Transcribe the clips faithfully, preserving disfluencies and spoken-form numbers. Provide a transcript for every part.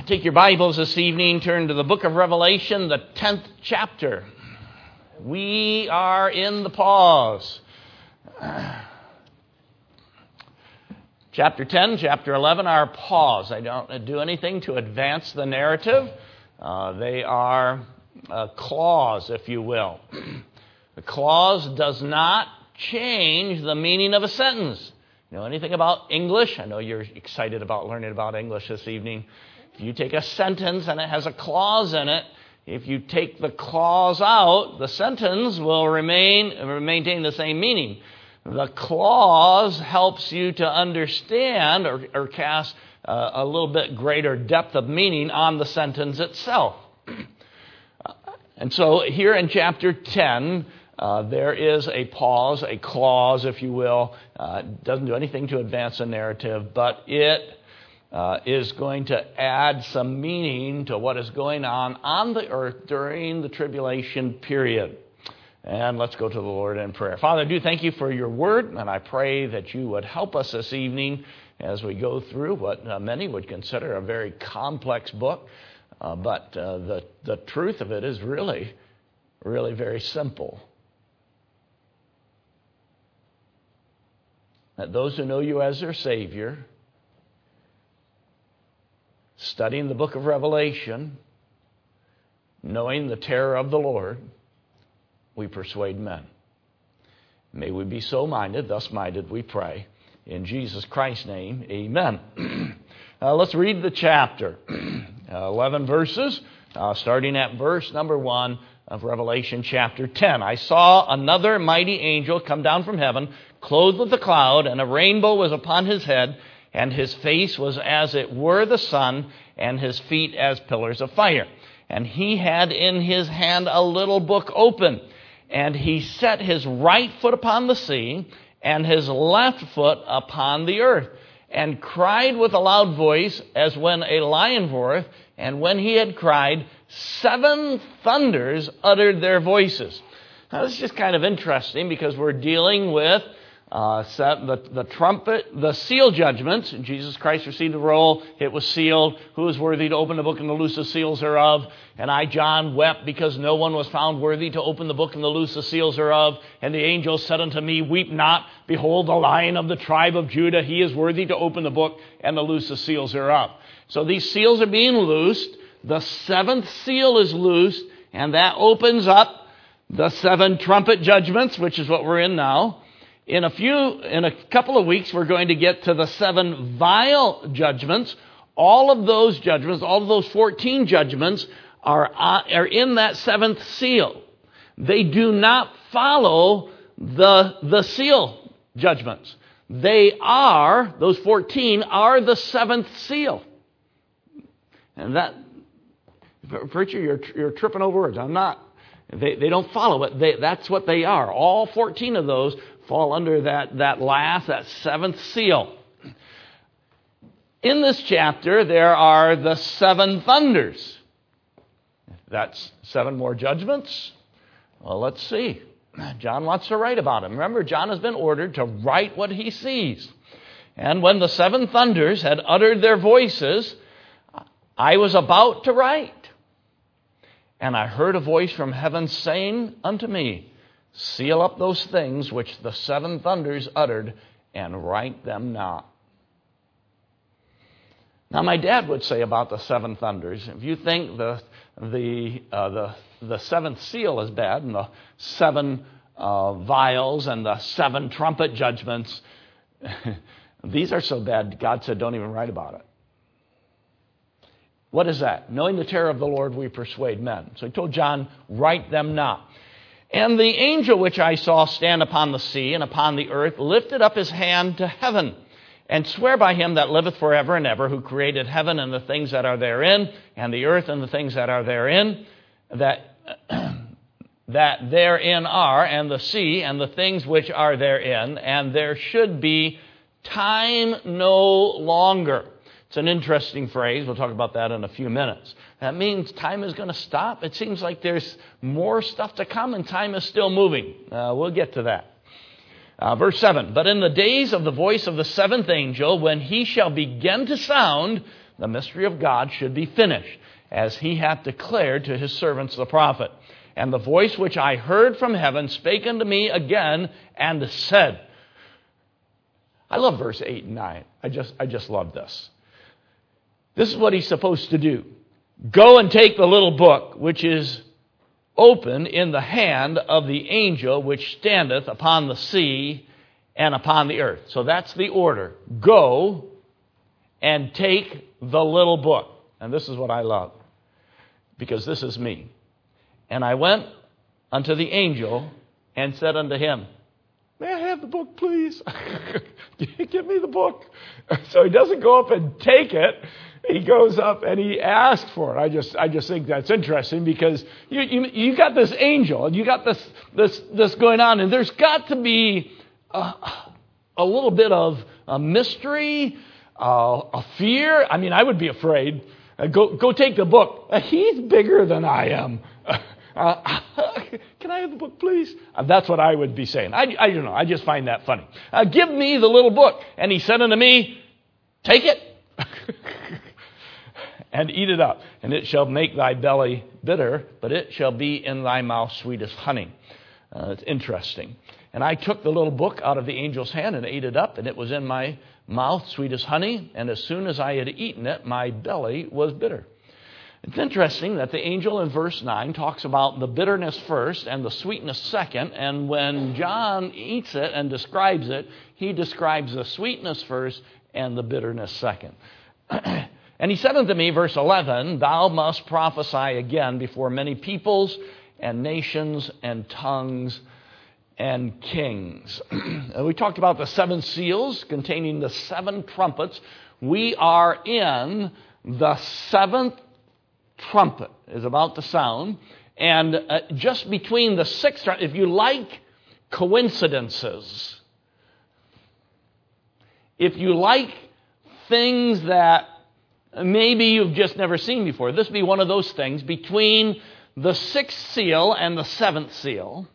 Take your Bibles this evening, turn to the book of Revelation, the tenth chapter. We are in the pause. Chapter ten, chapter eleven are pause. I don't do anything to advance the narrative. Uh, they are a clause, if you will. The clause does not change the meaning of a sentence. You know anything about English? I know you're excited about learning about English this evening. If you take a sentence and it has a clause in it, if you take the clause out, the sentence will remain maintain the same meaning. The clause helps you to understand or, or cast uh, a little bit greater depth of meaning on the sentence itself. And so here in chapter ten, uh, there is a pause, a clause, if you will. Uh, it doesn't do anything to advance the narrative, but it Uh, is going to add some meaning to what is going on on the earth during the tribulation period. And let's go to the Lord in prayer. Father, I do thank you for your word, and I pray that you would help us this evening as we go through what uh, many would consider a very complex book. Uh, but uh, the, the truth of it is really, really very simple. That those who know you as their Savior, studying the book of Revelation, knowing the terror of the Lord, we persuade men. May we be so minded, thus minded, we pray. In Jesus Christ's name, amen. uh, let's read the chapter. uh, eleven verses, uh, starting at verse number one of Revelation chapter ten. I saw another mighty angel come down from heaven, clothed with a cloud, and a rainbow was upon his head, and his face was as it were the sun, and his feet as pillars of fire. And he had in his hand a little book open, and he set his right foot upon the sea, and his left foot upon the earth, and cried with a loud voice, as when a lion roareth. And when he had cried, seven thunders uttered their voices. Now, this is just kind of interesting because we're dealing with Uh, set the, the trumpet, the seal judgments. Jesus Christ received the roll. It was sealed. Who is worthy to open the book and to loose the seals thereof? And I, John, wept because no one was found worthy to open the book and to loose the seals thereof. And the angel said unto me, weep not. Behold, the Lion of the tribe of Judah, he is worthy to open the book and to loose the seals thereof. So these seals are being loosed. The seventh seal is loosed, and that opens up the seven trumpet judgments, which is what we're in now. In a few, in a couple of weeks, we're going to get to the seven vial judgments. All of those judgments, all of those fourteen judgments are, uh, are in that seventh seal. They do not follow the, the seal judgments. They are, those fourteen are the seventh seal. And that, preacher, you're, you're tripping over words. I'm not. They, they don't follow it. They, that's what they are. All fourteen of those fall under that, that last, that seventh seal. In this chapter, there are the seven thunders. That's seven more judgments. Well, let's see. John wants to write about them. Remember, John has been ordered to write what he sees. And when the seven thunders had uttered their voices, I was about to write. And I heard a voice from heaven saying unto me, seal up those things which the seven thunders uttered, and write them not. Now, my dad would say about the seven thunders, if you think the the uh, the the seventh seal is bad, and the seven uh, vials and the seven trumpet judgments, these are so bad, God said, don't even write about it. What is that? Knowing the terror of the Lord, we persuade men. So he told John, write them not. And the angel which I saw stand upon the sea and upon the earth lifted up his hand to heaven, and sware by him that liveth forever and ever, who created heaven and the things that are therein, and the earth and the things that are therein, that that therein are, and the sea and the things which are therein, and there should be time no longer. It's an interesting phrase. We'll talk about that in a few minutes. That means time is going to stop. It seems like there's more stuff to come and time is still moving. Uh, we'll get to that. Uh, verse seven, but in the days of the voice of the seventh angel, when he shall begin to sound, the mystery of God should be finished, as he hath declared to his servants the prophet. And the voice which I heard from heaven spake unto me again, and said," I love verse eight and nine. I just, I just love this. This is what he's supposed to do. "Go and take the little book, which is open in the hand of the angel which standeth upon the sea and upon the earth." So that's the order. Go and take the little book. And this is what I love, because this is me. "And I went unto the angel and said unto him, May I have the book, please?" Give me the book. So he doesn't go up and take it. He goes up and he asks for it. I just, I just think that's interesting, because you, you, you got this angel and you got this, this, this going on, and there's got to be a, a little bit of a mystery, uh, a fear. I mean, I would be afraid. Uh, go, go take the book. Uh, he's bigger than I am. Uh, can I have the book, please? Uh, that's what I would be saying. I, I don't know. I just find that funny. Uh, give me the little book. And he said unto me, take it and eat it up. And it shall make thy belly bitter, but it shall be in thy mouth sweet as honey. Uh, it's interesting. And I took the little book out of the angel's hand and ate it up, and it was in my mouth sweet as honey. And as soon as I had eaten it, my belly was bitter. It's interesting that the angel in verse nine talks about the bitterness first and the sweetness second. And when John eats it and describes it, he describes the sweetness first and the bitterness second. "And he said unto me," verse eleven, "Thou must prophesy again before many peoples and nations and tongues and kings." We talked about the seven seals containing the seven trumpets. We are in the seventh trumpet is about to sound. And uh, just between the sixth, if you like coincidences, if you like things that maybe you've just never seen before, this would be one of those things. Between the sixth seal and the seventh seal,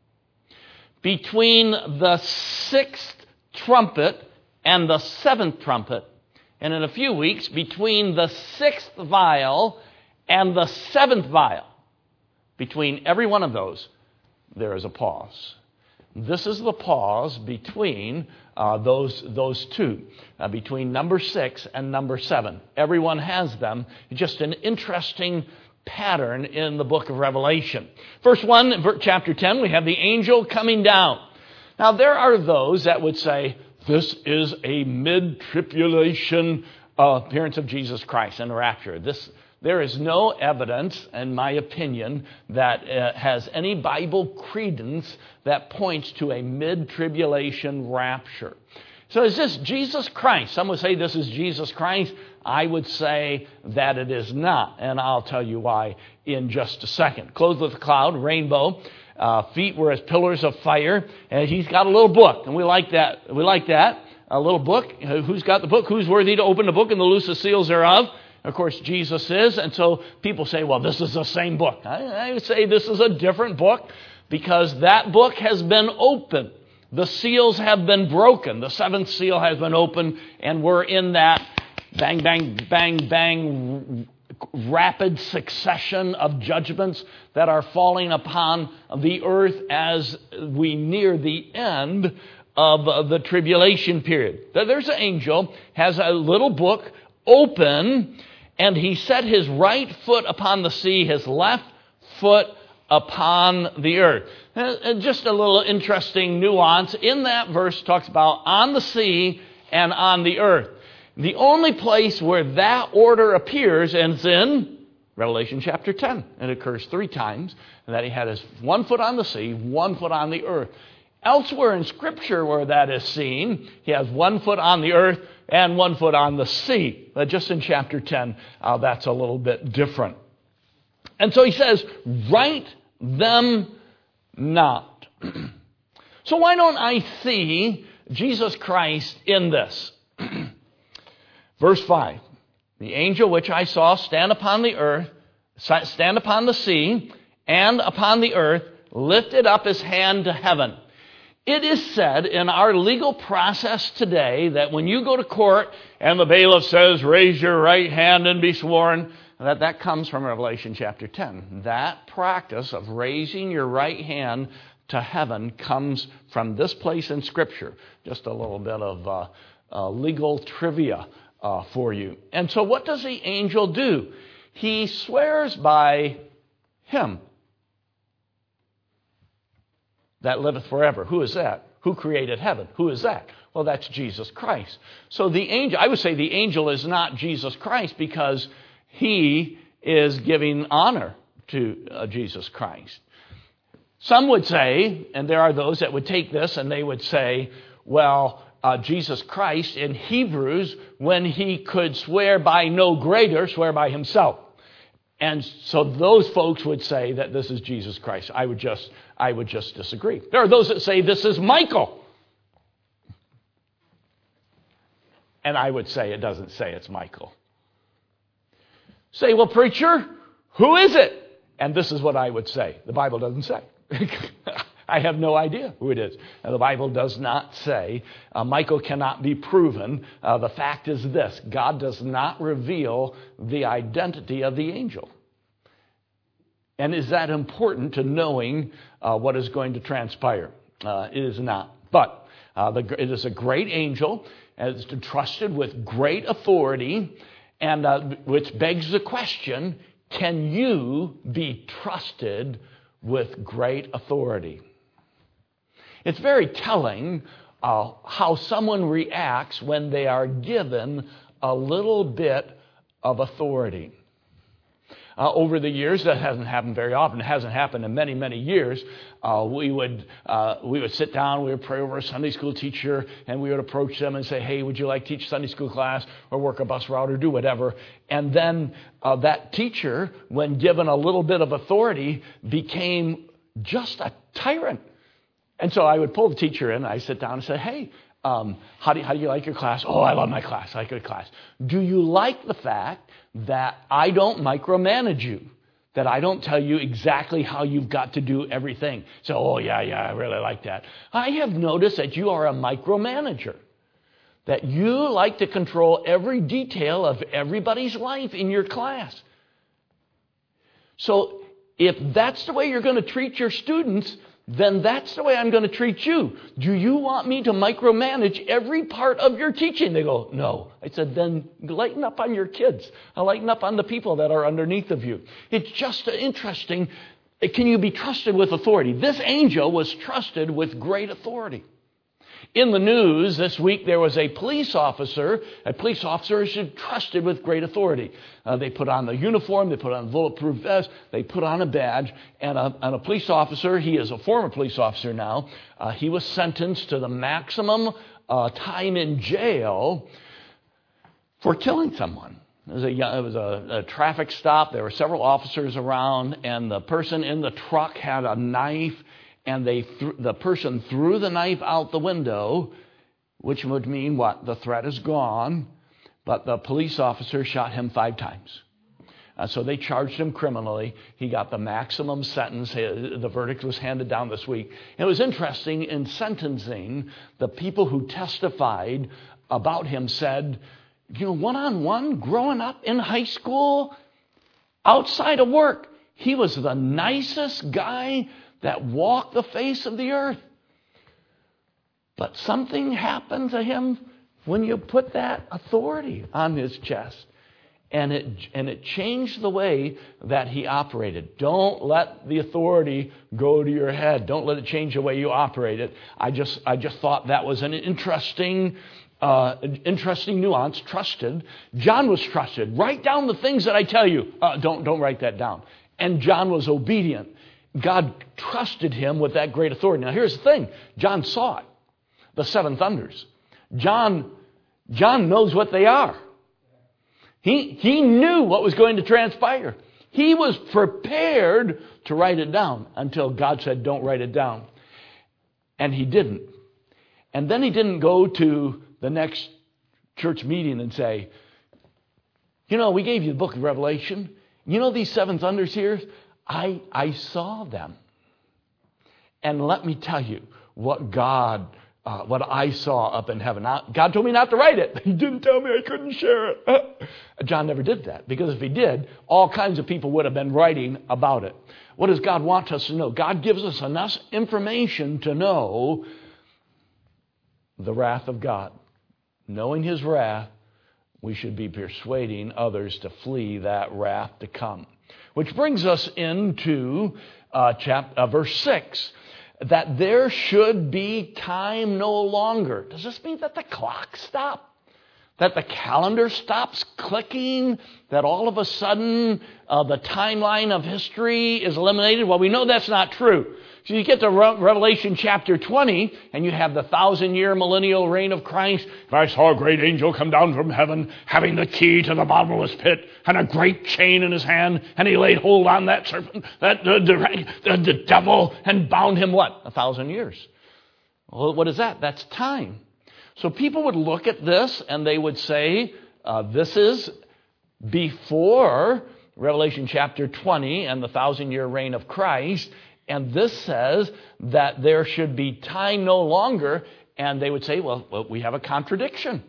between the sixth trumpet and the seventh trumpet, and in a few weeks, between the sixth vial and the seventh vial, between every one of those, there is a pause. This is the pause between uh, those those two, uh, between number six and number seven. Everyone has them. Just an interesting pattern in the book of Revelation. Verse one, chapter ten, we have the angel coming down. Now, there are those that would say, this is a mid-tribulation uh, appearance of Jesus Christ and the rapture. This There is no evidence, in my opinion, that uh, has any Bible credence that points to a mid-tribulation rapture. So is this Jesus Christ? Some would say this is Jesus Christ. I would say that it is not, and I'll tell you why in just a second. Clothed with a cloud, rainbow, uh, feet were as pillars of fire, and he's got a little book, and we like that. We like that, a little book. Who's got the book? Who's worthy to open the book and to loose the seals thereof? Of course, Jesus is, and so people say, well, this is the same book. I, I would say this is a different book, because that book has been opened. The seals have been broken. The seventh seal has been opened, and we're in that bang, bang, bang, bang, rapid succession of judgments that are falling upon the earth as we near the end of the tribulation period. There's an angel, has a little book open, and he set his right foot upon the sea, his left foot upon the earth. And just a little interesting nuance. In that verse talks about on the sea and on the earth. The only place where that order appears is in Revelation chapter ten. It occurs three times that he had his one foot on the sea, one foot on the earth. Elsewhere in Scripture where that is seen, he has one foot on the earth and one foot on the sea. But just in chapter ten, uh, that's a little bit different. And so he says, write them not. So why don't I see Jesus Christ in this? Verse five, the angel which I saw stand upon the earth, stand upon the sea, and upon the earth, lifted up his hand to heaven. It is said in our legal process today that when you go to court and the bailiff says, raise your right hand and be sworn, that that comes from Revelation chapter ten. That practice of raising your right hand to heaven comes from this place in Scripture. Just a little bit of uh, uh, legal trivia uh, for you. And so what does the angel do? He swears by him that liveth forever. Who is that? Who created heaven? Who is that? Well, that's Jesus Christ. So the angel, I would say the angel is not Jesus Christ because he is giving honor to uh, Jesus Christ. Some would say, and there are those that would take this and they would say, well, uh, Jesus Christ in Hebrews, when he could swear by no greater, swear by himself. And so those folks would say that this is Jesus Christ. I would just, I would just disagree. There are those that say this is Michael. And I would say it doesn't say it's Michael. Say, well, preacher, who is it? And this is what I would say. The Bible doesn't say. I have no idea who it is. Now, the Bible does not say. Uh, Michael cannot be proven. Uh, the fact is this. God does not reveal the identity of the angel. And is that important to knowing uh, what is going to transpire? Uh, it is not. But uh, the, it is a great angel. And it's entrusted with great authority. And uh, which begs the question, can you be trusted with great authority? It's very telling uh, how someone reacts when they are given a little bit of authority. Uh, over the years, that hasn't happened very often. It hasn't happened in many, many years. Uh, we would uh, we would sit down, we would pray over a Sunday school teacher, and we would approach them and say, hey, would you like to teach Sunday school class or work a bus route or do whatever? And then uh, that teacher, when given a little bit of authority, became just a tyrant. And so I would pull the teacher in, and I sit down and say, hey, um, how do you, how do you like your class? Oh, I love my class. I like your class. Do you like the fact that I don't micromanage you? That I don't tell you exactly how you've got to do everything. So, oh, yeah, yeah, I really like that. I have noticed that you are a micromanager. That you like to control every detail of everybody's life in your class. So, if that's the way you're going to treat your students, then that's the way I'm going to treat you. Do you want me to micromanage every part of your teaching? They go, no. I said, then lighten up on your kids. I'll lighten up on the people that are underneath of you. It's just interesting. Can you be trusted with authority? This angel was trusted with great authority. In the news this week, there was a police officer. A police officer is trusted with great authority. Uh, they put on the uniform, they put on a bulletproof vest, they put on a badge, and a, and a police officer, he is a former police officer now, uh, he was sentenced to the maximum uh, time in jail for killing someone. It was, a, it was a, a traffic stop. There were several officers around, and the person in the truck had a knife. And they th- the person threw the knife out the window, which would mean what? The threat is gone, but the police officer shot him five times. Uh, so they charged him criminally. He got the maximum sentence. The verdict was handed down this week. And it was interesting, in sentencing, the people who testified about him said, you know, one-on-one, growing up in high school, outside of work, he was the nicest guy that walked the face of the earth. But something happened to him when you put that authority on his chest. And it and it changed the way that he operated. Don't let the authority go to your head. Don't let it change the way you operate it. I just I just thought that was an interesting uh, interesting nuance. Trusted. John was trusted. Write down the things that I tell you. Uh, don't don't write that down. And John was obedient. God trusted him with that great authority. Now, here's the thing. John saw it. The seven thunders. John, John knows what they are. He, he knew what was going to transpire. He was prepared to write it down until God said, don't write it down. And he didn't. And then he didn't go to the next church meeting and say, you know, we gave you the book of Revelation. You know these seven thunders here? I, I saw them. And let me tell you, what God, uh, what I saw up in heaven. Now, God told me not to write it. He didn't tell me I couldn't share it. John never did that, because if he did, all kinds of people would have been writing about it. What does God want us to know? God gives us enough information to know the wrath of God. Knowing His wrath, we should be persuading others to flee that wrath to come. Which brings us into uh, chapter, uh, verse six, that there should be time no longer. Does this mean that the clock stopped? That the calendar stops clicking? That all of a sudden uh, the timeline of history is eliminated? Well, we know that's not true. So you get to Re- Revelation chapter twenty, and you have the thousand-year millennial reign of Christ. I saw a great angel come down from heaven, having the key to the bottomless pit, and a great chain in his hand, and he laid hold on that serpent, that the, the, the devil, and bound him what? A thousand years. Well, what is that? That's time. So people would look at this, and they would say, uh, this is before Revelation chapter twenty and the thousand-year reign of Christ. And this says that there should be time no longer. And they would say, well, well we have a contradiction.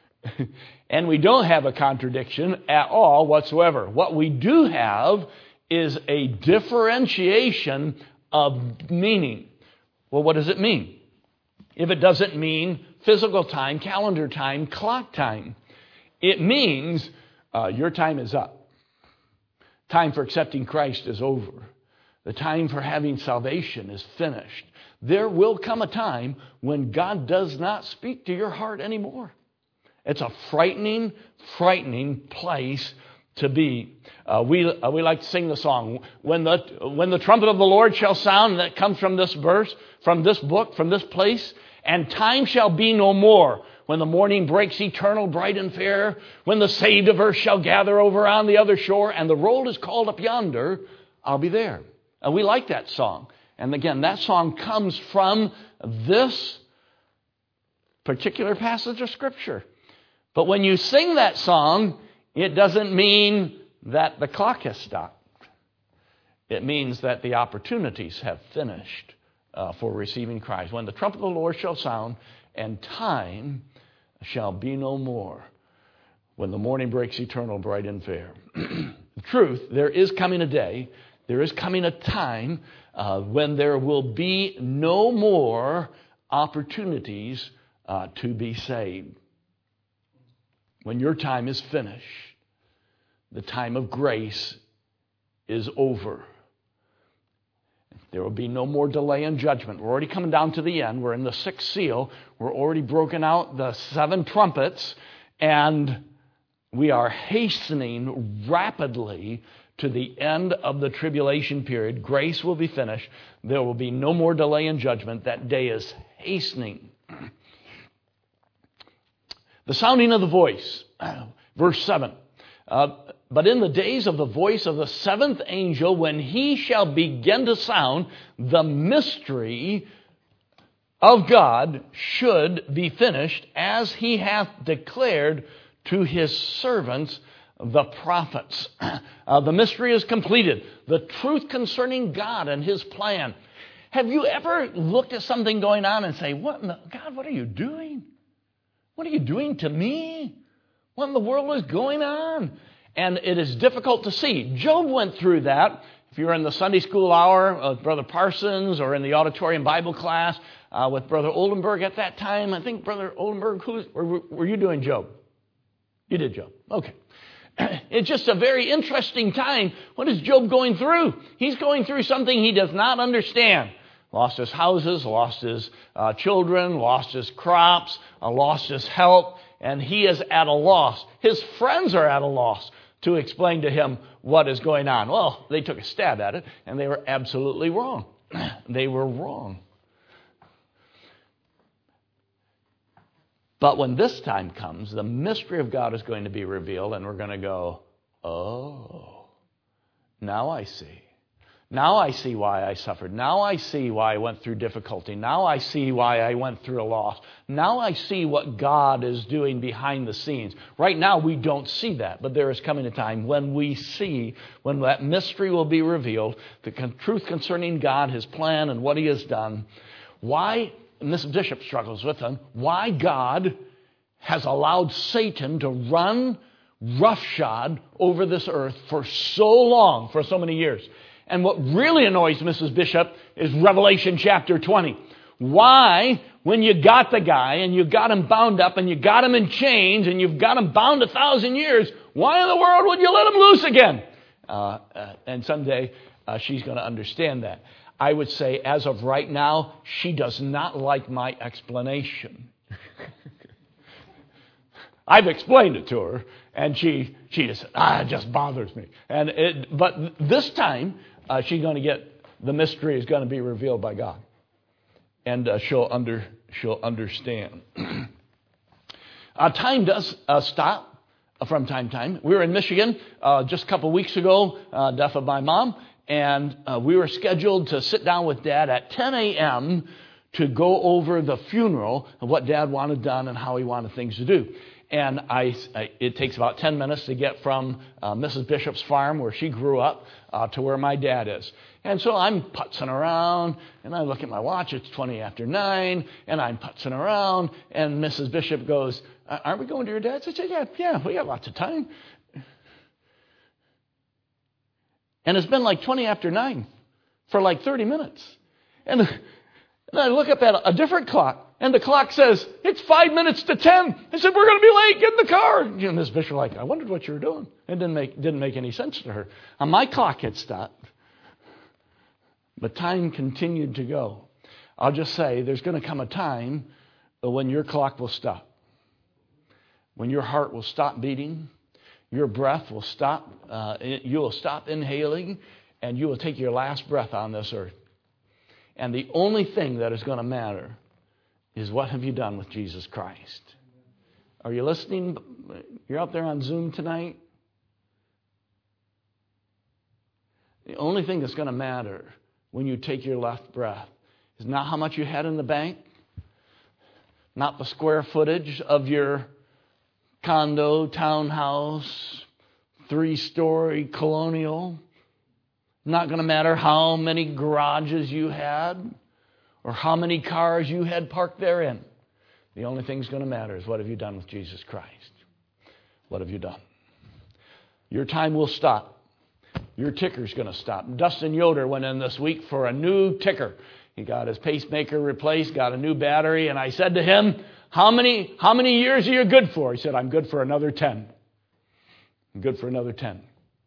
And we don't have a contradiction at all whatsoever. What we do have is a differentiation of meaning. Well, what does it mean? If it doesn't mean physical time, calendar time, clock time, it means uh, your time is up. Time for accepting Christ is over. The time for having salvation is finished. There will come a time when God does not speak to your heart anymore. It's a frightening, frightening place to be. Uh, we uh, we like to sing the song, when the when the trumpet of the Lord shall sound, that comes from this verse, from this book, from this place, and time shall be no more. When the morning breaks eternal, bright and fair, when the saved of earth shall gather over on the other shore, and the roll is called up yonder, I'll be there. And we like that song. And again, that song comes from this particular passage of Scripture. But when you sing that song, it doesn't mean that the clock has stopped. It means that the opportunities have finished uh, for receiving Christ. When the trumpet of the Lord shall sound, and time shall be no more. When the morning breaks eternal, bright and fair. The truth, there is coming a day, there is coming a time uh, when there will be no more opportunities uh, to be saved. When your time is finished, the time of grace is over. There will be no more delay in judgment. We're already coming down to the end. We're in the sixth seal. We're already broken out the seven trumpets, and we are hastening rapidly to the end of the tribulation period. Grace will be finished. There will be no more delay in judgment. That day is hastening. The sounding of the voice. Verse seven. Uh, but in the days of the voice of the seventh angel, when he shall begin to sound, the mystery of God should be finished, as he hath declared to his servants, the prophets. Uh, the mystery is completed. The truth concerning God and his plan. Have you ever looked at something going on and say, "What in the, God, what are you doing? What are you doing to me? What in the world is going on?" And it is difficult to see. Job went through that. If you're in the Sunday school hour with Brother Parsons, or in the auditorium Bible class uh, with Brother Oldenburg at that time, I think Brother Oldenburg, who were, were you doing, Job? You did, Job. Okay. It's just a very interesting time. What is Job going through? He's going through something he does not understand. Lost his houses, lost his uh, children, lost his crops, uh, lost his health, and he is at a loss. His friends are at a loss to explain to him what is going on. Well, they took a stab at it, and they were absolutely wrong. They were wrong. But when this time comes, the mystery of God is going to be revealed, and we're going to go, oh, now I see. Now I see why I suffered. Now I see why I went through difficulty. Now I see why I went through a loss. Now I see what God is doing behind the scenes. Right now we don't see that, but there is coming a time when we see, when that mystery will be revealed, the truth concerning God, his plan, and what he has done. why, Missus Bishop struggles with them, why God has allowed Satan to run roughshod over this earth for so long, for so many years. And what really annoys Missus Bishop is Revelation chapter twenty. Why, when you got the guy and you got him bound up and you got him in chains and you've got him bound a thousand years, why in the world would you let him loose again? Uh, uh, and someday uh, she's going to understand that. I would say, as of right now, she does not like my explanation. I've explained it to her, and she she just ah, it just bothers me. And it, but this time, uh, she's going to get the mystery is going to be revealed by God, and uh, she'll under she'll understand. uh, time does uh, stop from time to time. We were in Michigan uh, just a couple weeks ago, uh, death of my mom, and uh, we were scheduled to sit down with Dad at ten a.m. to go over the funeral of what Dad wanted done and how he wanted things to do. And I, I, it takes about ten minutes to get from uh, Missus Bishop's farm, where she grew up, uh, to where my dad is. And so I'm putzing around, and I look at my watch. It's twenty after nine, and I'm putzing around. And Missus Bishop goes, "Aren't we going to your dad's?" I said, "Yeah, yeah, we got lots of time." And it's been like twenty after nine for like thirty minutes. And, and I look up at a different clock. And the clock says, it's five minutes to ten. I said, we're going to be late. Get in the car. And Miss Bishop like, I wondered what you were doing. It didn't make, didn't make any sense to her. And my clock had stopped. But time continued to go. I'll just say, there's going to come a time when your clock will stop. When your heart will stop beating. Your breath will stop. Uh, you will stop inhaling. And you will take your last breath on this earth. And the only thing that is going to matter is, what have you done with Jesus Christ? Are you listening? You're out there on Zoom tonight? The only thing that's going to matter when you take your last breath is not how much you had in the bank, not the square footage of your condo, townhouse, three-story colonial. Not going to matter how many garages you had, or how many cars you had parked therein. The only thing that's going to matter is, what have you done with Jesus Christ? What have you done? Your time will stop. Your ticker's going to stop. Dustin Yoder went in this week for a new ticker. He got his pacemaker replaced, got a new battery, and I said to him, how many, how many years are you good for? He said, I'm good for another ten. I'm good for another ten.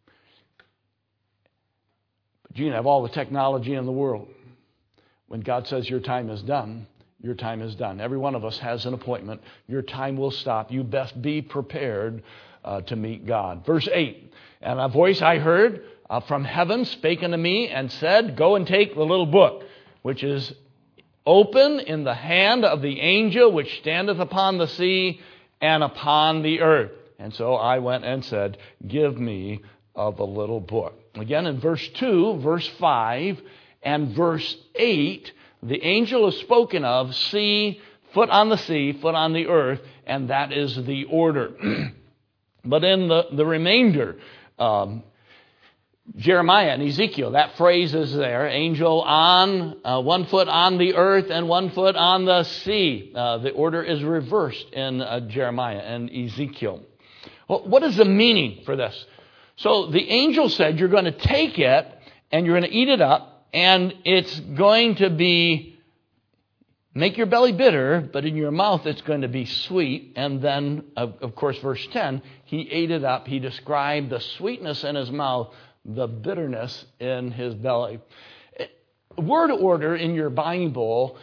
But you can have all the technology in the world. When God says your time is done, your time is done. Every one of us has an appointment. Your time will stop. You best be prepared uh, to meet God. Verse eight, and a voice I heard uh, from heaven spake unto me and said, go and take the little book, which is open in the hand of the angel which standeth upon the sea and upon the earth. And so I went and said, give me of the little book. Again, in verse two, verse five, and verse eight, the angel is spoken of, sea, foot on the sea, foot on the earth, and that is the order. But in the, the remainder, um, Jeremiah and Ezekiel, that phrase is there, angel on, uh, one foot on the earth and one foot on the sea. Uh, the order is reversed in uh, Jeremiah and Ezekiel. Well, what is the meaning for this? So the angel said, you're going to take it and you're going to eat it up, and it's going to be, make your belly bitter, but in your mouth it's going to be sweet. And then, of, of course, verse ten, he ate it up. He described the sweetness in his mouth, the bitterness in his belly. Word order in your Bible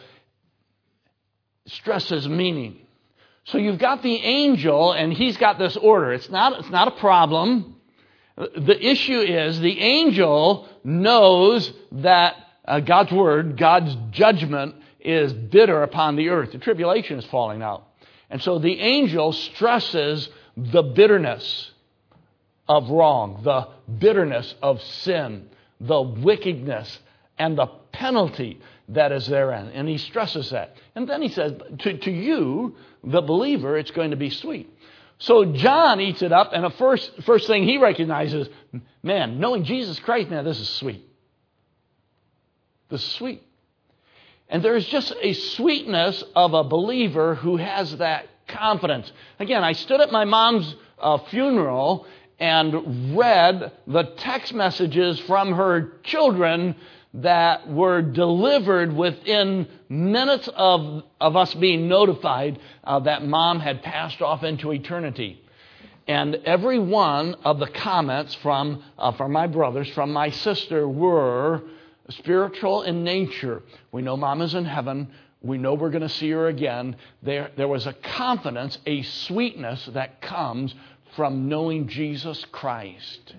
stresses meaning. So you've got the angel, and he's got this order. It's not, it's not a problem. The issue is the angel knows that uh, God's word, God's judgment is bitter upon the earth. The tribulation is falling out. And so the angel stresses the bitterness of wrong, the bitterness of sin, the wickedness, and the penalty that is therein. And he stresses that. And then he says, to, to you, the believer, it's going to be sweet. So John eats it up, and the first, first thing he recognizes, man, knowing Jesus Christ, man, this is sweet. This is sweet. And there's just a sweetness of a believer who has that confidence. Again, I stood at my mom's uh, funeral and read the text messages from her children that were delivered within minutes of, of us being notified uh, that mom had passed off into eternity. And every one of the comments from, uh, from my brothers, from my sister, were spiritual in nature. We know Mom is in heaven. We know we're going to see her again. There, there was a confidence, a sweetness that comes from knowing Jesus Christ.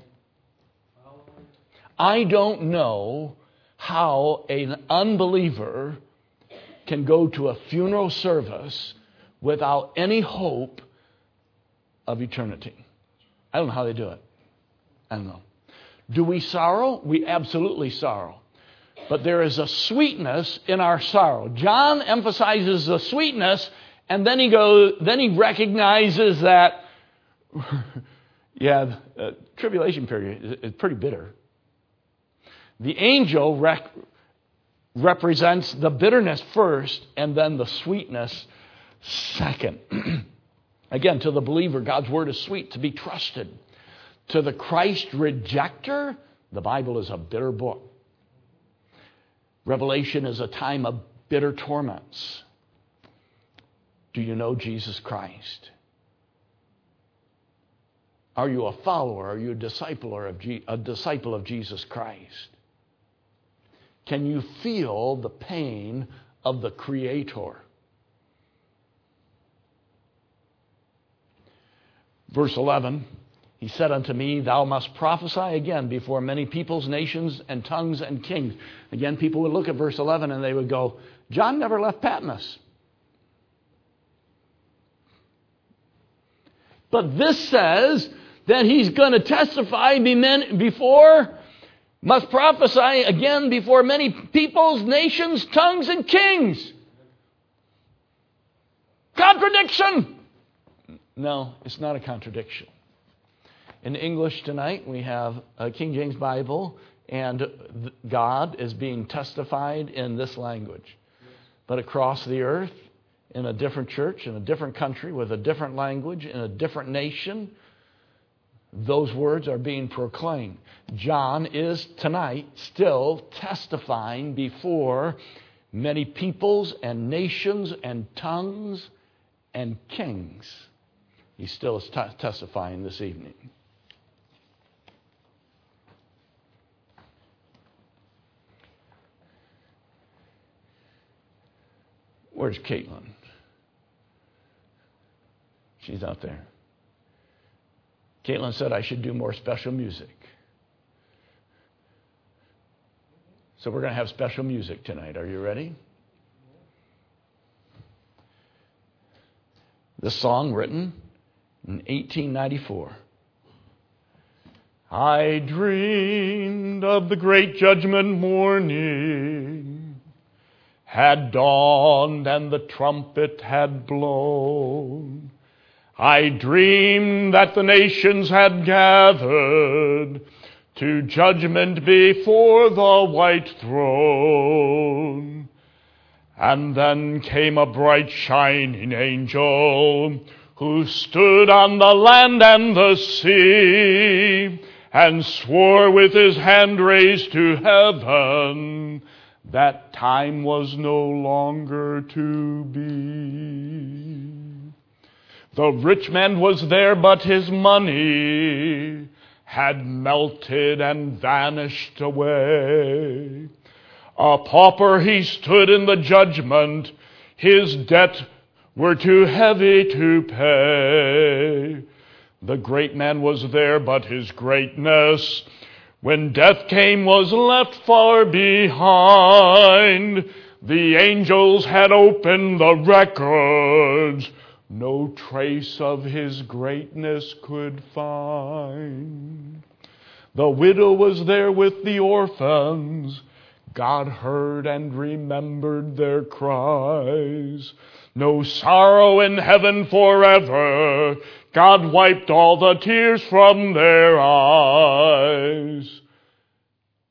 I don't know how an unbeliever can go to a funeral service without any hope of eternity. I don't know how they do it. I don't know. Do we sorrow? We absolutely sorrow. But there is a sweetness in our sorrow. John emphasizes the sweetness, and then he goes, then he recognizes that, yeah, the tribulation period is pretty bitter. The angel rec- represents the bitterness first, and then the sweetness second. Again, to the believer, God's word is sweet, to be trusted. To the Christ rejecter, the Bible is a bitter book. Revelation is a time of bitter torments. Do you know Jesus Christ? Are you a follower? Are you a disciple or a disciple of Jesus Christ? Can you feel the pain of the Creator? Verse eleven, he said unto me, thou must prophesy again before many peoples, nations, and tongues, and kings. Again, people would look at verse eleven and they would go, John never left Patmos. But this says that he's going to testify before, must prophesy again before many peoples, nations, tongues, and kings. Contradiction! No, it's not a contradiction. In English tonight, we have a King James Bible, and God is being testified in this language. But across the earth, in a different church, in a different country, with a different language, in a different nation, those words are being proclaimed. John is tonight still testifying before many peoples and nations and tongues and kings. He still is t- testifying this evening. Where's Caitlin? She's out there. Caitlin said I should do more special music. So we're going to have special music tonight. Are you ready? This song written in eighteen ninety-four. I dreamed of the great judgment morning had dawned and the trumpet had blown. I dreamed that the nations had gathered to judgment before the white throne. And then came a bright shining angel who stood on the land and the sea and swore with his hand raised to heaven that time was no longer to be. The rich man was there, but his money had melted and vanished away. A pauper he stood in the judgment, his debt were too heavy to pay. The great man was there, but his greatness, when death came, was left far behind. The angels had opened the records, no trace of his greatness could find. The widow was there with the orphans. God heard and remembered their cries. No sorrow in heaven forever. God wiped all the tears from their eyes. The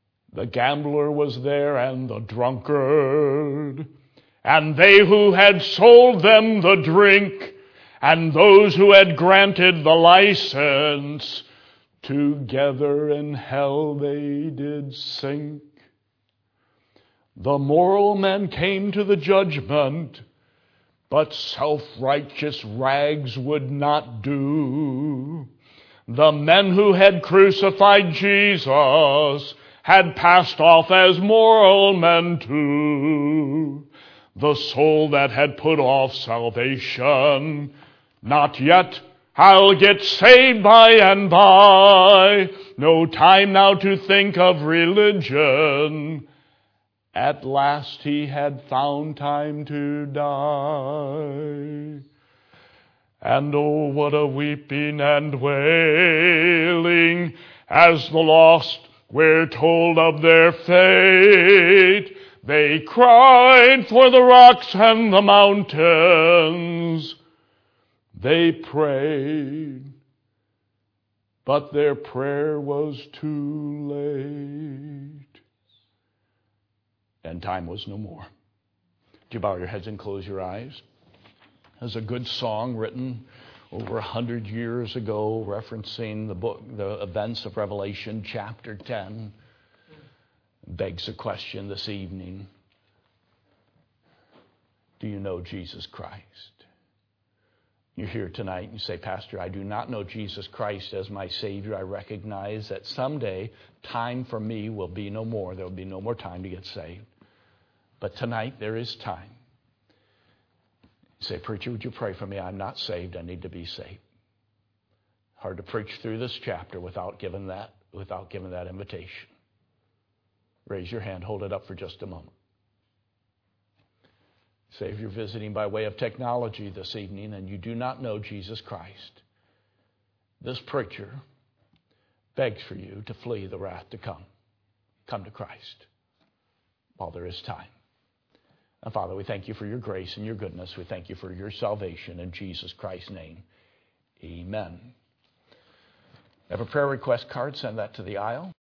gambler was there and the drunkard, and they who had sold them the drink, and those who had granted the license, together in hell they did sink. The moral men came to the judgment, but self-righteous rags would not do. The men who had crucified Jesus had passed off as moral men too. The soul that had put off salvation, not yet, I'll get saved by and by. No time now to think of religion. At last he had found time to die. And oh, what a weeping and wailing as the lost were told of their fate. They cried for the rocks and the mountains. They prayed, but their prayer was too late. And time was no more. Do you bow your heads and close your eyes? There's a good song written over a hundred years ago referencing the book, the events of Revelation chapter ten. Begs a question this evening. Do you know Jesus Christ? You're here tonight and you say, Pastor, I do not know Jesus Christ as my Savior. I recognize that someday time for me will be no more. There will be no more time to get saved. But tonight there is time. You say, preacher, would you pray for me? I'm not saved. I need to be saved. Hard to preach through this chapter without giving that, without giving that invitation. Raise your hand. Hold it up for just a moment. Say if you're visiting by way of technology this evening and you do not know Jesus Christ, this preacher begs for you to flee the wrath to come. Come to Christ while there is time. And Father, we thank you for your grace and your goodness. We thank you for your salvation in Jesus Christ's name. Amen. Have a prayer request card, send that to the aisle.